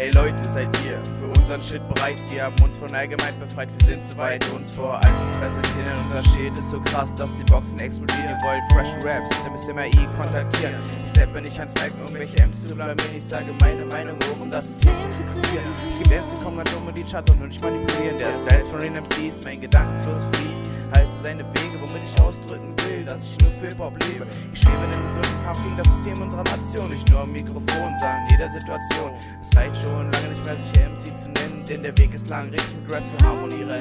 Ey Leute, seid ihr für unseren Shit bereit? Wir haben uns von Allgemeinheit befreit, wir sind zu weit, uns vor allem zu präsentieren. Unser Shit ist so krass, dass die Boxen explodieren. Ihr wollt fresh Raps, dann müsst ihr mal kontaktieren. Ich steppe nicht ans Mic, um irgendwelche MCs zu blamieren. Ich sage meine Meinung, um das System zu kritisieren. Es gibt MCs, die kommen ganz um und die Charts und nicht manipulieren. Der Style ist von den MCs, mein Gedankenfluss fließt. Halte seine Wege, womit ich ausdrücken will, dass ich nur für Hip-Hop lebe. Ich schwebe in so einem Kampf gegen das System unserer Nation. Nicht nur am Mikrofon, sondern in jeder Situation. Es reicht schon lange nicht mehr, sich MC zu nennen, denn der Weg ist lang, richtig mit Rap zu harmonieren.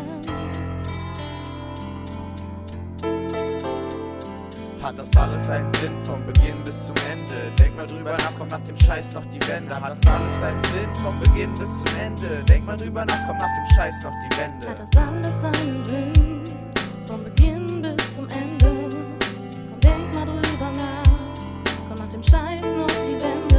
Hat das alles einen Sinn vom Beginn bis zum Ende? Denk mal drüber nach, kommt nach dem Scheiß noch die Wende. Hat das alles einen Sinn vom Beginn bis zum Ende? Denk mal drüber nach, kommt nach dem Scheiß noch die Wende. Hat das alles einen Sinn vom Beginn bis zum Ende? Komm, denk mal drüber nach, kommt nach dem Scheiß noch die Wende.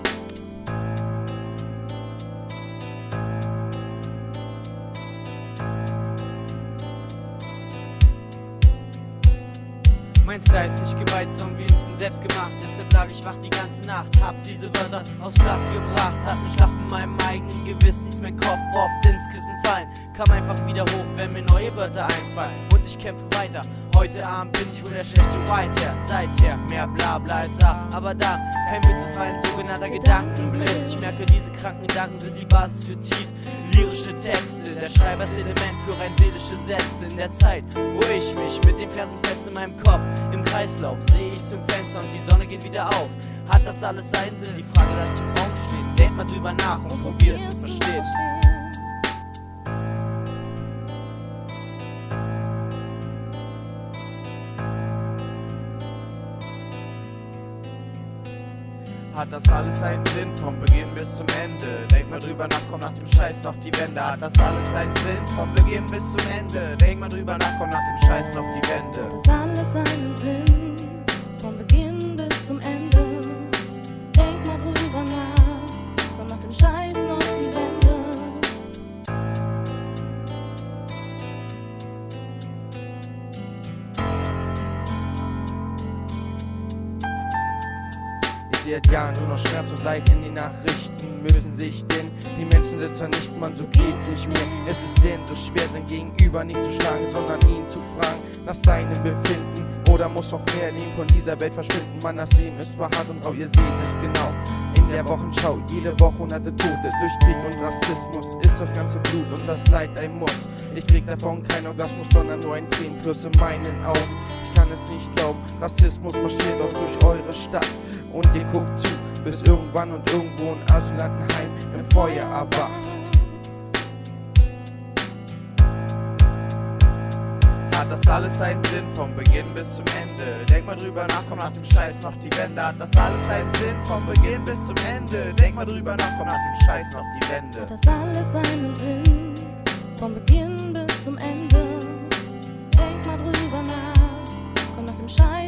Mein Style ist nicht gewaltsam wie Winston selbst gemacht. Deshalb lag ich wach die ganze Nacht. Hab diese Wörter aufs Blatt gebracht. Hat einen Schlag in meinem eigenen Gewissen. Ließ mein Kopf oft ins Kissen fallen. Kam einfach wieder hoch, wenn mir neue Wörter einfallen. Und ich kämpfe weiter. Heute Abend bin ich wohl der schlechte Whitehair. Seither mehr Blabla als A. Aber da, kein Witz, es war ein sogenannter Gedankenblitz. Ich merke, diese kranken Gedanken sind die Basis für tief lyrische Texte. Der Schreiber ist Element für rein seelische Sätze. In der Zeit, wo ich mich mit den Versen fetze in meinem Kopf im Kreislauf, sehe ich zum Fenster und die Sonne geht wieder auf. Hat das alles seinen Sinn? Die Frage lässt sich im Raum stehen. Denk mal drüber nach und probier es zu verstehen. Hat das alles einen Sinn vom Beginn bis zum Ende? Denk mal drüber nach, kommt nach dem Scheiß noch die Wende. Hat das alles einen Sinn vom Beginn bis zum Ende? Denk mal drüber nach, kommt nach dem Scheiß noch die Wende. Hat das alles einen Sinn vom Beginn bis zum Ende? Denk mal drüber nach, kommt nach dem Scheiß noch die Wende. Seit Jahren nur noch Schmerz und Leid in die Nachrichten müssen sich denn die Menschen das vernichten, man, so geht's nicht mehr. Es ist denn so schwer, sein Gegenüber nicht zu schlagen, sondern ihn zu fragen nach seinem Befinden. Oder muss noch mehr Leben von dieser Welt verschwinden? Mann, das Leben ist zwar hart und grau, ihr seht es genau. In der Wochenschau, jede Woche hunderte Tote durch Krieg und Rassismus. Ist das ganze Blut und das Leid ein Muss? Ich krieg davon keinen Orgasmus, sondern nur ein Tränenfluss in meinen Augen. Ich kann es nicht glauben, Rassismus marschiert auch durch eure Stadt. Und ihr guckt zu, bis irgendwann und irgendwo ein Asylantenheim im Feuer erwacht. Hat das alles einen Sinn vom Beginn bis zum Ende? Denk mal drüber nach, kommt nach dem Scheiß noch die Wende. Hat das alles einen Sinn vom Beginn bis zum Ende? Denk mal drüber nach, kommt nach dem Scheiß noch die Wende. Hat das alles einen Sinn vom Beginn bis zum Ende? Denk mal drüber nach, kommt nach dem Scheiß